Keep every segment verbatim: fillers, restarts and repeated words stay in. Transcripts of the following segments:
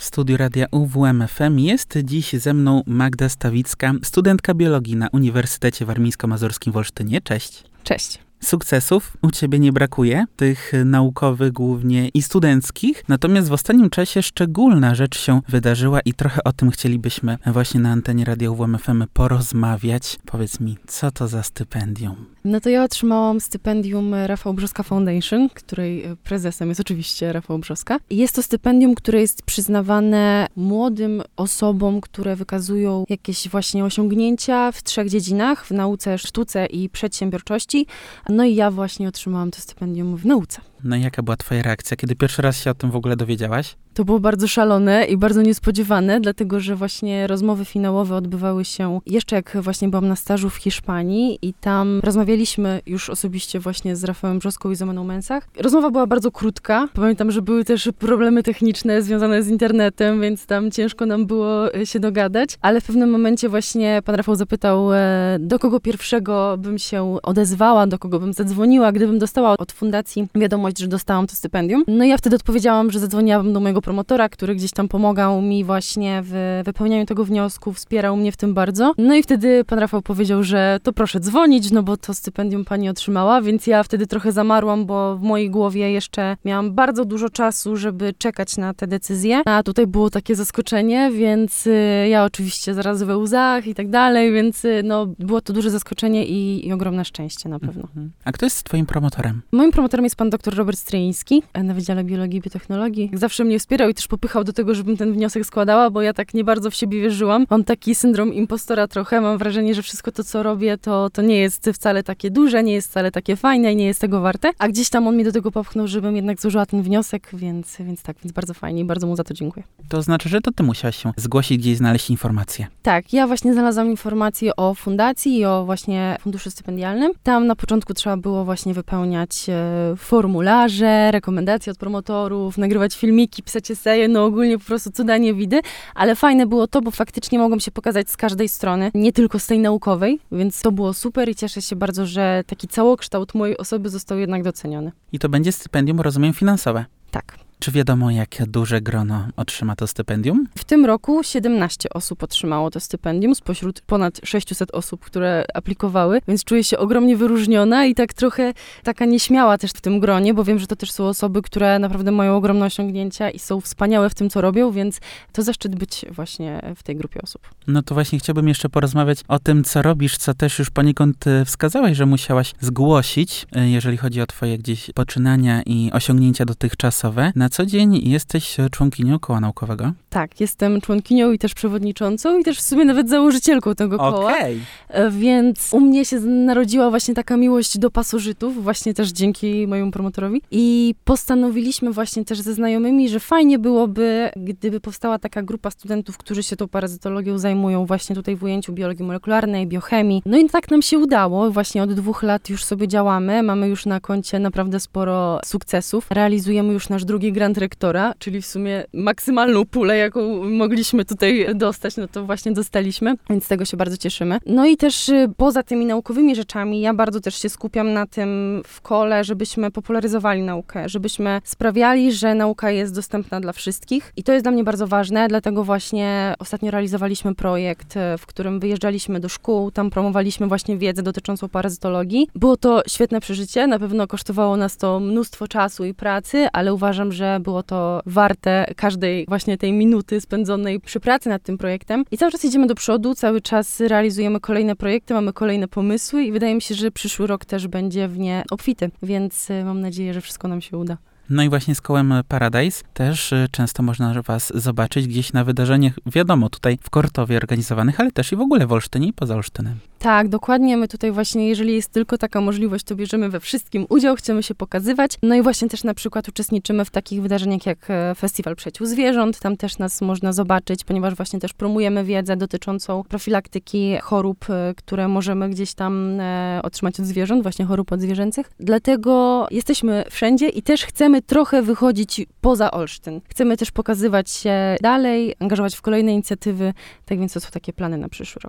W studiu Radia U W M F M jest dziś ze mną Magda Stawicka, studentka biologii na Uniwersytecie Warmińsko-Mazurskim w Olsztynie. Cześć. Cześć. Sukcesów u ciebie nie brakuje, tych naukowych głównie i studenckich, natomiast w ostatnim czasie szczególna rzecz się wydarzyła i trochę o tym chcielibyśmy właśnie na antenie Radia U W M F M porozmawiać. Powiedz mi, co to za stypendium? No to ja otrzymałam stypendium Rafał Brzoska Foundation, której prezesem jest oczywiście Rafał Brzoska. I jest to stypendium, które jest przyznawane młodym osobom, które wykazują jakieś właśnie osiągnięcia w trzech dziedzinach, w nauce, sztuce i przedsiębiorczości. No i ja właśnie otrzymałam to stypendium w nauce. No i jaka była twoja reakcja, kiedy pierwszy raz się o tym w ogóle dowiedziałaś? To było bardzo szalone i bardzo niespodziewane, dlatego że właśnie rozmowy finałowe odbywały się jeszcze jak właśnie byłam na stażu w Hiszpanii i tam rozmawialiśmy już osobiście właśnie z Rafałem Brzoską i z Emaną Mensach. Rozmowa była bardzo krótka. Pamiętam, że były też problemy techniczne związane z internetem, więc tam ciężko nam było się dogadać, ale w pewnym momencie właśnie pan Rafał zapytał, do kogo pierwszego bym się odezwała, do kogo bym zadzwoniła, gdybym dostała od fundacji wiadomość, że dostałam to stypendium. No i ja wtedy odpowiedziałam, że zadzwoniłabym do mojego promotora, który gdzieś tam pomagał mi właśnie w wypełnianiu tego wniosku, wspierał mnie w tym bardzo. No i wtedy pan Rafał powiedział, że to proszę dzwonić, no bo to stypendium pani otrzymała, więc ja wtedy trochę zamarłam, bo w mojej głowie jeszcze miałam bardzo dużo czasu, żeby czekać na te decyzje. A tutaj było takie zaskoczenie, więc ja oczywiście zaraz we łzach i tak dalej, więc no było to duże zaskoczenie i, i ogromne szczęście na pewno. A kto jest twoim promotorem? Moim promotorem jest pan dr Robert Stryński na Wydziale Biologii i Biotechnologii. Zawsze mnie wspierał i też popychał do tego, żebym ten wniosek składała, bo ja tak nie bardzo w siebie wierzyłam. Mam taki syndrom impostora trochę, mam wrażenie, że wszystko to, co robię, to, to nie jest wcale takie duże, nie jest wcale takie fajne i nie jest tego warte. A gdzieś tam on mnie do tego popchnął, żebym jednak złożyła ten wniosek, więc, więc tak, więc bardzo fajnie i bardzo mu za to dziękuję. To znaczy, że to ty musiałaś się zgłosić, gdzieś znaleźć informacje. Tak, ja właśnie znalazłam informacje o fundacji i o właśnie funduszu stypendialnym. Tam na początku trzeba było właśnie wypełniać e, formularze, rekomendacje od promotorów, nagrywać filmiki, pisać eseje, no ogólnie po prostu cuda nie widy, ale fajne było to, bo faktycznie mogłam się pokazać z każdej strony, nie tylko z tej naukowej, więc to było super i cieszę się bardzo, że taki całokształt mojej osoby został jednak doceniony. I to będzie stypendium, rozumiem, finansowe. Tak. Czy wiadomo, jakie duże grono otrzyma to stypendium? W tym roku siedemnaście osób otrzymało to stypendium spośród ponad sześćset osób, które aplikowały, więc czuję się ogromnie wyróżniona i tak trochę taka nieśmiała też w tym gronie, bo wiem, że to też są osoby, które naprawdę mają ogromne osiągnięcia i są wspaniałe w tym, co robią, więc to zaszczyt być właśnie w tej grupie osób. No to właśnie chciałbym jeszcze porozmawiać o tym, co robisz, co też już poniekąd wskazałaś, że musiałaś zgłosić, jeżeli chodzi o twoje gdzieś poczynania i osiągnięcia dotychczasowe. Na co dzień jesteś członkinią koła naukowego? Tak, jestem członkinią i też przewodniczącą i też w sumie nawet założycielką tego koła. Okej. Więc u mnie się narodziła właśnie taka miłość do pasożytów, właśnie też dzięki mojemu promotorowi. I postanowiliśmy właśnie też ze znajomymi, że fajnie byłoby, gdyby powstała taka grupa studentów, którzy się tą parazytologią zajmują właśnie tutaj w ujęciu biologii molekularnej, biochemii. No i tak nam się udało. Właśnie od dwóch lat już sobie działamy. Mamy już na koncie naprawdę sporo sukcesów. Realizujemy już nasz drugi grant rektora, czyli w sumie maksymalną pulę, jaką mogliśmy tutaj dostać, no to właśnie dostaliśmy, więc z tego się bardzo cieszymy. No i też poza tymi naukowymi rzeczami, ja bardzo też się skupiam na tym w kole, żebyśmy popularyzowali naukę, żebyśmy sprawiali, że nauka jest dostępna dla wszystkich i to jest dla mnie bardzo ważne, dlatego właśnie ostatnio realizowaliśmy projekt, w którym wyjeżdżaliśmy do szkół, tam promowaliśmy właśnie wiedzę dotyczącą parazytologii. Było to świetne przeżycie, na pewno kosztowało nas to mnóstwo czasu i pracy, ale uważam, że było to warte każdej właśnie tej minuty spędzonej przy pracy nad tym projektem. I cały czas idziemy do przodu, cały czas realizujemy kolejne projekty, mamy kolejne pomysły i wydaje mi się, że przyszły rok też będzie w nie obfity, więc mam nadzieję, że wszystko nam się uda. No i właśnie z kołem Paradise też często można was zobaczyć gdzieś na wydarzeniach, wiadomo, tutaj w Kortowie organizowanych, ale też i w ogóle w Olsztynie i poza Olsztynem. Tak, dokładnie. My tutaj właśnie, jeżeli jest tylko taka możliwość, to bierzemy we wszystkim udział, chcemy się pokazywać. No i właśnie też na przykład uczestniczymy w takich wydarzeniach jak Festiwal Przyjaciół Zwierząt. Tam też nas można zobaczyć, ponieważ właśnie też promujemy wiedzę dotyczącą profilaktyki chorób, które możemy gdzieś tam e, otrzymać od zwierząt, właśnie chorób odzwierzęcych. Dlatego jesteśmy wszędzie i też chcemy trochę wychodzić poza Olsztyn. Chcemy też pokazywać się dalej, angażować w kolejne inicjatywy. Tak więc to są takie plany na przyszły rok.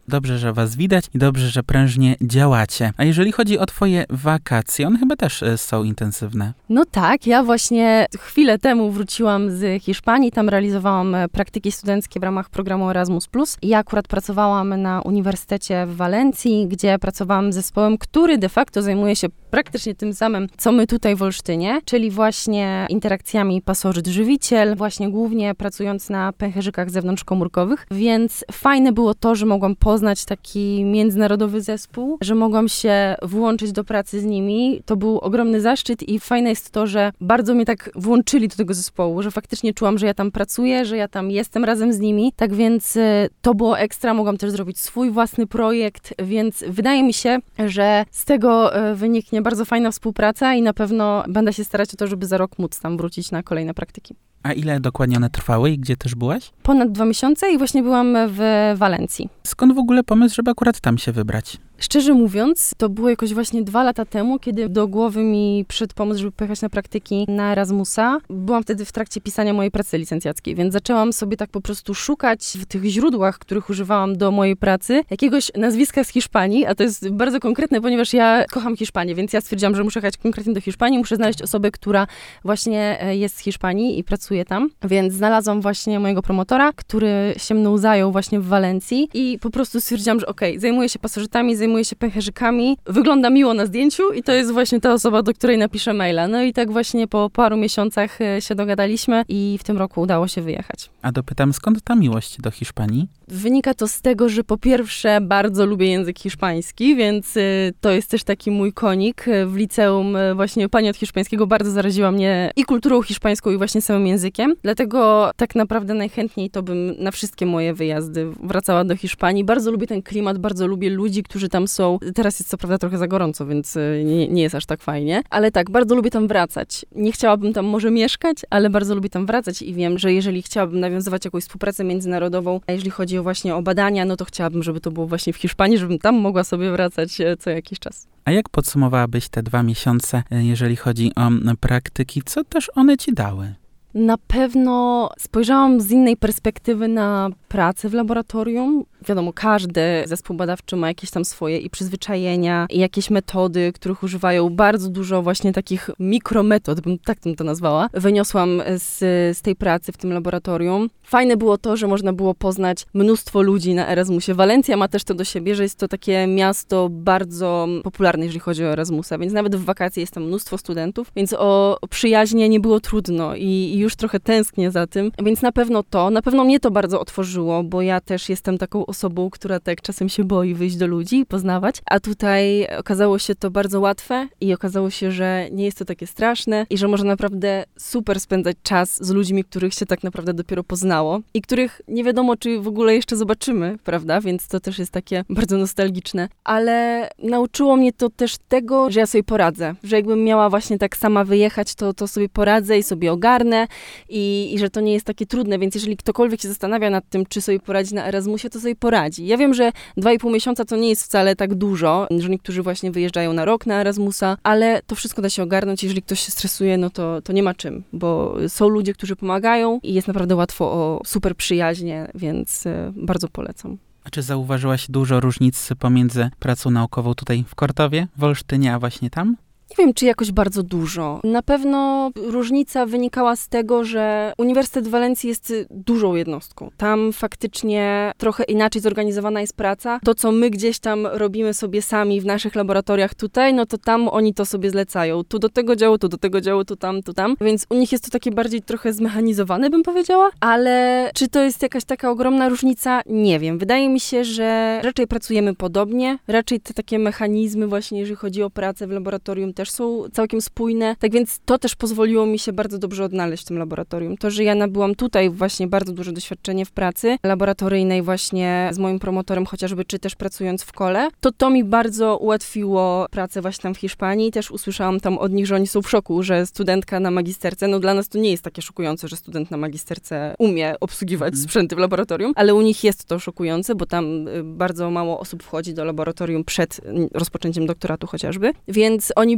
Dobrze, że was widać i dobrze, że prężnie działacie. A jeżeli chodzi o twoje wakacje, one chyba też y, są intensywne. No tak, ja właśnie chwilę temu wróciłam z Hiszpanii, tam realizowałam praktyki studenckie w ramach programu Erasmus plus. Ja akurat pracowałam na Uniwersytecie w Walencji, gdzie pracowałam z zespołem, który de facto zajmuje się praktycznie tym samym, co my tutaj w Olsztynie, czyli właśnie interakcjami pasożyt-żywiciel, właśnie głównie pracując na pęcherzykach zewnątrzkomórkowych, więc fajne było to, że mogłam poznać taki międzynarodowy zespół, że mogłam się włączyć do pracy z nimi. To był ogromny zaszczyt i fajne jest to, że bardzo mnie tak włączyli do tego zespołu, że faktycznie czułam, że ja tam pracuję, że ja tam jestem razem z nimi, tak więc to było ekstra, mogłam też zrobić swój własny projekt, więc wydaje mi się, że z tego wyniknie bardzo fajna współpraca i na pewno będę się starać o to, żeby za rok móc tam wrócić na kolejne praktyki. A ile dokładnie one trwały i gdzie też byłaś? Ponad dwa miesiące i właśnie byłam w Walencji. Skąd w ogóle pomysł, żeby akurat tam się wybrać? Szczerze mówiąc, to było jakoś właśnie dwa lata temu, kiedy do głowy mi przyszedł pomysł, żeby pojechać na praktyki na Erasmusa. Byłam wtedy w trakcie pisania mojej pracy licencjackiej, więc zaczęłam sobie tak po prostu szukać w tych źródłach, których używałam do mojej pracy, jakiegoś nazwiska z Hiszpanii, a to jest bardzo konkretne, ponieważ ja kocham Hiszpanię, więc ja stwierdziłam, że muszę jechać konkretnie do Hiszpanii, muszę znaleźć osobę, która właśnie jest z Hiszpanii i pracuje tam, więc znalazłam właśnie mojego promotora, który się mną zajął właśnie w Walencji i po prostu stwierdziłam, że okej, okay, zajmuję się pasożytami, zajmuję się pęcherzykami, wygląda miło na zdjęciu i to jest właśnie ta osoba, do której napiszę maila. No i tak właśnie po paru miesiącach się dogadaliśmy i w tym roku udało się wyjechać. A dopytam, skąd ta miłość do Hiszpanii? Wynika to z tego, że po pierwsze bardzo lubię język hiszpański, więc to jest też taki mój konik. W liceum właśnie pani od hiszpańskiego bardzo zaraziła mnie i kulturą hiszpańską i właśnie samym językiem. Dlatego tak naprawdę najchętniej to bym na wszystkie moje wyjazdy wracała do Hiszpanii. Bardzo lubię ten klimat, bardzo lubię ludzi, którzy tam są. Teraz jest co prawda trochę za gorąco, więc nie, nie jest aż tak fajnie. Ale tak, bardzo lubię tam wracać. Nie chciałabym tam może mieszkać, ale bardzo lubię tam wracać i wiem, że jeżeli chciałabym nawiązywać jakąś współpracę międzynarodową, a jeżeli chodzi o właśnie o badania, no to chciałabym, żeby to było właśnie w Hiszpanii, żebym tam mogła sobie wracać co jakiś czas. A jak podsumowałabyś te dwa miesiące, jeżeli chodzi o praktyki? Co też one ci dały? Na pewno spojrzałam z innej perspektywy na pracę w laboratorium. Wiadomo, każdy zespół badawczy ma jakieś tam swoje i przyzwyczajenia, i jakieś metody, których używają. Bardzo dużo właśnie takich mikrometod, bym tak bym to nazwała, wyniosłam z, z tej pracy w tym laboratorium. Fajne było to, że można było poznać mnóstwo ludzi na Erasmusie. Walencja ma też to do siebie, że jest to takie miasto bardzo popularne, jeżeli chodzi o Erasmusa, więc nawet w wakacje jest tam mnóstwo studentów, więc o przyjaźnie nie było trudno i, i już trochę tęsknię za tym, więc na pewno to, na pewno mnie to bardzo otworzyło, bo ja też jestem taką osobą, która tak czasem się boi wyjść do ludzi i poznawać, a tutaj okazało się to bardzo łatwe i okazało się, że nie jest to takie straszne i że można naprawdę super spędzać czas z ludźmi, których się tak naprawdę dopiero poznało i których nie wiadomo, czy w ogóle jeszcze zobaczymy, prawda? Więc to też jest takie bardzo nostalgiczne, ale nauczyło mnie to też tego, że ja sobie poradzę, że jakbym miała właśnie tak sama wyjechać, to, to sobie poradzę i sobie ogarnę i, i że to nie jest takie trudne, więc jeżeli ktokolwiek się zastanawia nad tym, czy sobie poradzi na Erasmusie, to sobie poradzi. Ja wiem, że dwa i pół miesiąca to nie jest wcale tak dużo, że niektórzy właśnie wyjeżdżają na rok na Erasmusa, ale to wszystko da się ogarnąć. Jeżeli ktoś się stresuje, no to, to nie ma czym, bo są ludzie, którzy pomagają i jest naprawdę łatwo o super przyjaźnie, więc y, bardzo polecam. A czy zauważyłaś dużo różnic pomiędzy pracą naukową tutaj w Kortowie, w Olsztynie, a właśnie tam? Nie wiem, czy jakoś bardzo dużo. Na pewno różnica wynikała z tego, że Uniwersytet w Walencji jest dużą jednostką. Tam faktycznie trochę inaczej zorganizowana jest praca. To, co my gdzieś tam robimy sobie sami w naszych laboratoriach tutaj, no to tam oni to sobie zlecają. Tu do tego działu, tu do tego działu, tu tam, tu tam. Więc u nich jest to takie bardziej trochę zmechanizowane, bym powiedziała. Ale czy to jest jakaś taka ogromna różnica? Nie wiem. Wydaje mi się, że raczej pracujemy podobnie. Raczej te takie mechanizmy właśnie, jeżeli chodzi o pracę w laboratorium, też są całkiem spójne. Tak więc to też pozwoliło mi się bardzo dobrze odnaleźć w tym laboratorium. To, że ja nabyłam tutaj właśnie bardzo duże doświadczenie w pracy laboratoryjnej właśnie z moim promotorem chociażby, czy też pracując w kole, to to mi bardzo ułatwiło pracę właśnie tam w Hiszpanii. Też usłyszałam tam od nich, że oni są w szoku, że studentka na magisterce, no dla nas to nie jest takie szokujące, że student na magisterce umie obsługiwać mm. sprzęty w laboratorium, ale u nich jest to szokujące, bo tam bardzo mało osób wchodzi do laboratorium przed rozpoczęciem doktoratu chociażby. Więc oni byli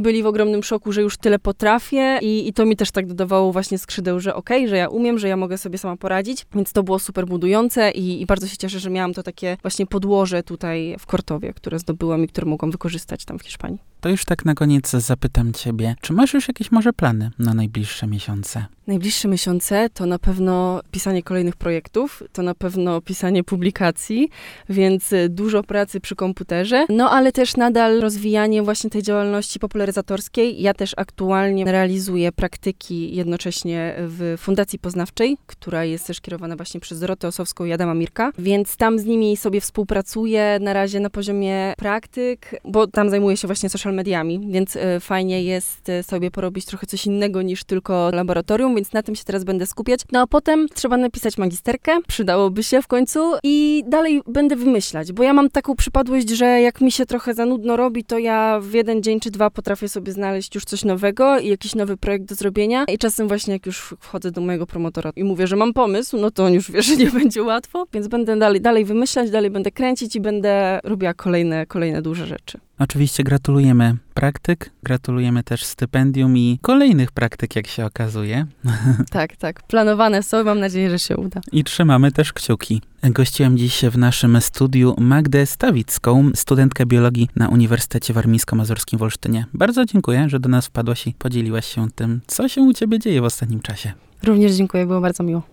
byli w ogromnym szoku, że już tyle potrafię i, i to mi też tak dodawało właśnie skrzydeł, że okej, okay, że ja umiem, że ja mogę sobie sama poradzić, więc to było super budujące i, i bardzo się cieszę, że miałam to takie właśnie podłoże tutaj w Kortowie, które zdobyłam i które mogłam wykorzystać tam w Hiszpanii. To już tak na koniec zapytam ciebie, czy masz już jakieś może plany na najbliższe miesiące? Najbliższe miesiące to na pewno pisanie kolejnych projektów, to na pewno pisanie publikacji, więc dużo pracy przy komputerze, no ale też nadal rozwijanie właśnie tej działalności popularyzatorskiej. Ja też aktualnie realizuję praktyki jednocześnie w Fundacji Poznawczej, która jest też kierowana właśnie przez Dorotę Osowską i Adama Mirka, więc tam z nimi sobie współpracuję na razie na poziomie praktyk, bo tam zajmuję się właśnie social mediami, więc fajnie jest sobie porobić trochę coś innego niż tylko laboratorium, więc na tym się teraz będę skupiać. No a potem trzeba napisać magisterkę, przydałoby się w końcu i dalej będę wymyślać, bo ja mam taką przypadłość, że jak mi się trochę za nudno robi, to ja w jeden dzień czy dwa potrafię sobie znaleźć już coś nowego i jakiś nowy projekt do zrobienia i czasem właśnie jak już wchodzę do mojego promotora i mówię, że mam pomysł, no to on już wie, że nie będzie łatwo, więc będę dalej, dalej wymyślać, dalej będę kręcić i będę robiła kolejne, kolejne duże rzeczy. Oczywiście gratulujemy praktyk, gratulujemy też stypendium i kolejnych praktyk, jak się okazuje. Tak, tak. Planowane są, mam nadzieję, że się uda. I trzymamy też kciuki. Gościłem dziś w naszym studiu Magdę Stawicką, studentkę biologii na Uniwersytecie Warmińsko-Mazurskim w Olsztynie. Bardzo dziękuję, że do nas wpadłaś i podzieliłaś się tym, co się u ciebie dzieje w ostatnim czasie. Również dziękuję, było bardzo miło.